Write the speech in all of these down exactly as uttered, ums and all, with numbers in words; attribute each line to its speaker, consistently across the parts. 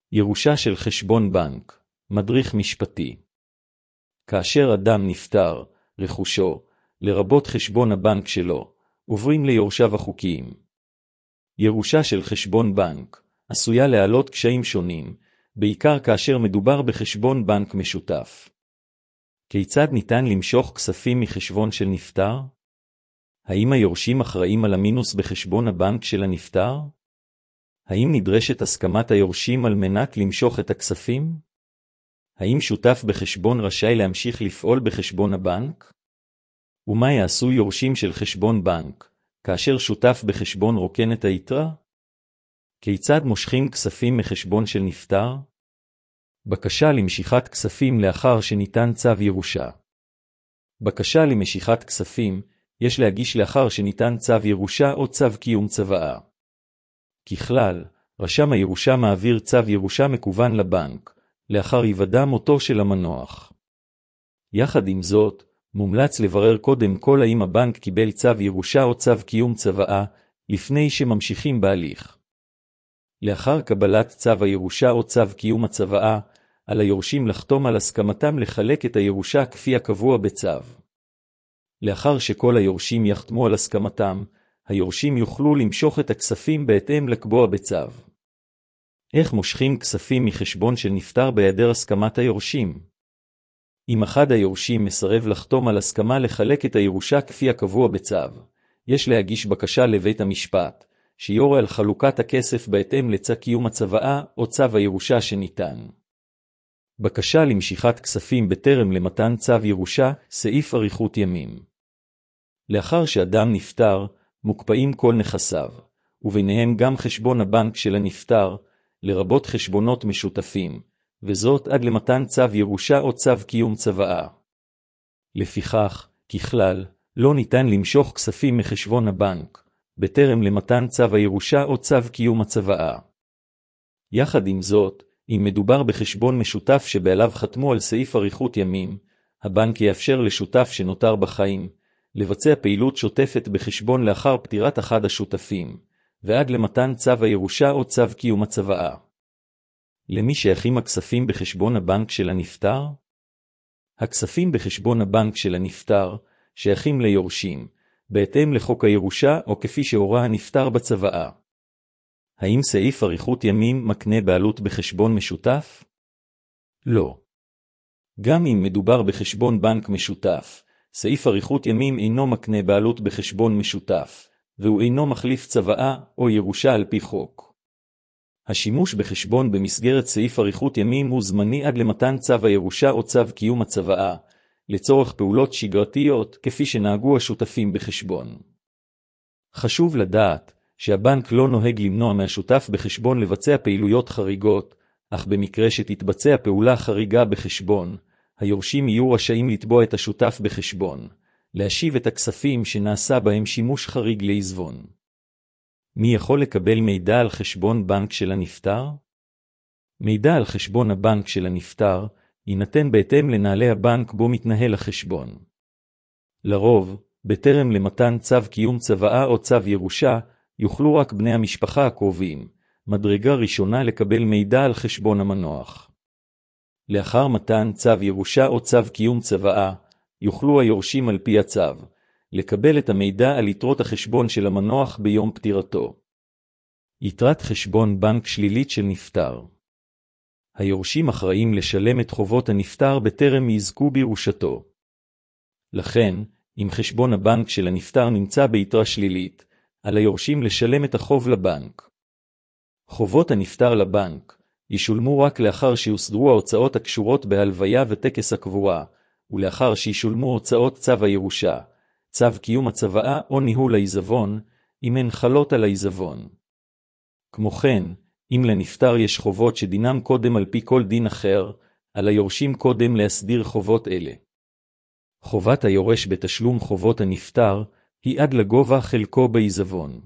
Speaker 1: ירושה של חשבון בנק, מדריך משפטי. כאשר אדם נפטר, רכושו, לרבות חשבון הבנק שלו, עוברים ליורשיו החוקיים. ירושה של חשבון בנק עשויה להעלות קשיים שונים, בעיקר כאשר מדובר בחשבון בנק משותף. כיצד ניתן למשוך כספים מחשבון של נפטר? האם היורשים אחראים על המינוס בחשבון הבנק של הנפטר? האם נדרשת הסכמת היורשים על מנת למשוך את הכספים? האם שותף בחשבון רשאי להמשיך לפעול בחשבון הבנק? ומה יעשו יורשים של חשבון בנק, כאשר שותף בחשבון רוקן את היתרה? כיצד מושכים כספים מחשבון של נפטר? בקשה למשיכת כספים לאחר שניתן צו ירושה. בקשה למשיכת כספים יש להגיש לאחר שניתן צו ירושה או צו קיום צוואה. ככלל, רשם הירושה מעביר צו ירושה מקוון לבנק, לאחר היוודע מותו של המנוח. יחד עם זאת, מומלץ לברר קודם כל האם הבנק קיבל צו ירושה או צו קיום צוואה, לפני שממשיכים בהליך. לאחר קבלת צו הירושה או צו קיום הצוואה, על היורשים לחתום על הסכמתם לחלק את הירושה כפי הקבוע בצו. לאחר שכל היורשים יחתמו על הסכמתם, היורשים יוכלו למשוך את הכספים בהתאם לקבוע בצו. איך מושכים כספים מחשבון של נפטר בהיעדר הסכמת היורשים? אם אחד היורשים מסרב לחתום על הסכמה לחלק את הירושה כפי הקבוע בצו, יש להגיש בקשה לבית המשפט, שיורה על חלוקת הכסף בהתאם לצו קיום הצוואה או צו הירושה שניתן. בקשה למשיכת כספים בטרם למתן צו ירושה, סעיף אריכות ימים. לאחר שאדם נפטר, מוקפאים כל נכסיו, וביניהם גם חשבון הבנק של הנפטר, לרבות חשבונות משותפים, וזאת עד למתן צו ירושה או צו קיום צוואה. לפיכך, ככלל, לא ניתן למשוך כספים מחשבון הבנק, בטרם למתן צו הירושה או צו קיום הצוואה. יחד עם זאת, אם מדובר בחשבון משותף שבעליו חתמו על סעיף אריכות ימים, הבנק יאפשר לשותף שנותר בחיים, לבצע פעילות שוטפת בחשבון לאחר פטירת אחד השותפים, ועד למתן צו הירושה או צו קיום הצוואה. למי שייכים הכספים בחשבון הבנק של הנפטר? הכספים בחשבון הבנק של הנפטר שייכים ליורשים, בהתאם לחוק הירושה או כפי שהורה הנפטר בצוואה. האם סעיף אריכות ימים מקנה בעלות בחשבון משותף? לא. גם אם מדובר בחשבון בנק משותף, סעיף אריכות ימים אינו מקנה בעלות בחשבון משותף, והוא אינו מחליף צוואה או ירושה על פי חוק. השימוש בחשבון במסגרת סעיף אריכות ימים הוא זמני עד למתן צו הירושה או צו קיום הצוואה, לצורך פעולות שגרתיות כפי שנהגו השותפים בחשבון. חשוב לדעת שהבנק לא נוהג למנוע מהשותף בחשבון לבצע פעילויות חריגות, אך במקרה שתתבצע פעולה חריגה בחשבון, היורשים יהיו רשאים לתבוע את השותף בחשבון, להשיב את הכספים שנעשה בהם שימוש חריג לעיזבון. מי יכול לקבל מידע על חשבון בנק של הנפטר? מידע על חשבון הבנק של הנפטר יינתן בהתאם לנהלי הבנק בו מתנהל החשבון. לרוב, בטרם למתן צו קיום צוואה או צו ירושה, יוכלו רק בני המשפחה הקרובים, מדרגה ראשונה לקבל מידע על חשבון המנוח. לאחר מתן צו ירושה או צו קיום צוואה, יוכלו היורשים על פי הצו, לקבל את המידע על יתרות החשבון של המנוח ביום פטירתו. יתרת חשבון בנק שלילית של נפטר. היורשים אחראים לשלם את חובות הנפטר בטרם יזכו בירושתו. לכן, אם חשבון הבנק של הנפטר נמצא ביתרה שלילית, על היורשים לשלם את החוב לבנק. חובות הנפטר לבנק ישולמו רק לאחר שיוסדרו ההוצאות הקשורות בהלוויה וטקס הקבורה, ולאחר שישולמו הוצאות צו הירושה, צו קיום הצוואה או ניהול העיזבון, אם הן חלות על העיזבון. כמו כן, אם לנפטר יש חובות שדינם קודם על פי כל דין אחר, על היורשים קודם להסדיר חובות אלה. חובת היורש בתשלום חובות הנפטר היא עד לגובה חלקו בעיזבון.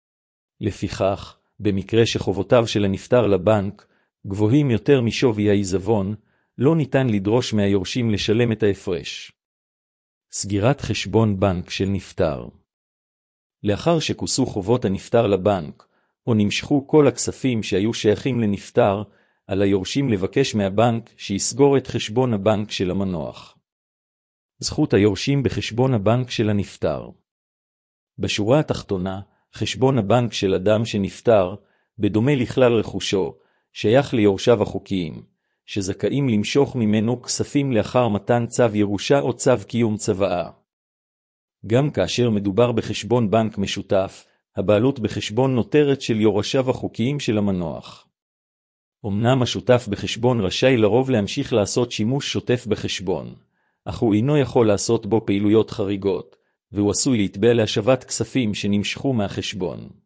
Speaker 1: לפיכך, במקרה שחובותיו של הנפטר לבנק גבוהים יותר משווי העיזבון, לא ניתן לדרוש מהיורשים לשלם את ההפרש. סגירת חשבון בנק של נפטר. לאחר שכוסו חובות הנפטר לבנק, או נמשכו כל הכספים שהיו שייכים לנפטר, על היורשים לבקש מהבנק שיסגור את חשבון הבנק של המנוח. זכות היורשים בחשבון הבנק של הנפטר. בשורה התחתונה, חשבון הבנק של אדם שנפטר, בדומה לכלל רכושו, שייך ליורשיו החוקיים, שזכאים למשוך ממנו כספים לאחר מתן צו ירושה או צו קיום צוואה. גם כאשר מדובר בחשבון בנק משותף, הבעלות בחשבון נותרת של יורשיו החוקיים של המנוח. אמנם השותף בחשבון רשאי לרוב להמשיך לעשות שימוש שוטף בחשבון, אך הוא אינו יכול לעשות בו פעילויות חריגות, והוא עשוי להתבע להשבת כספים שנמשכו מהחשבון.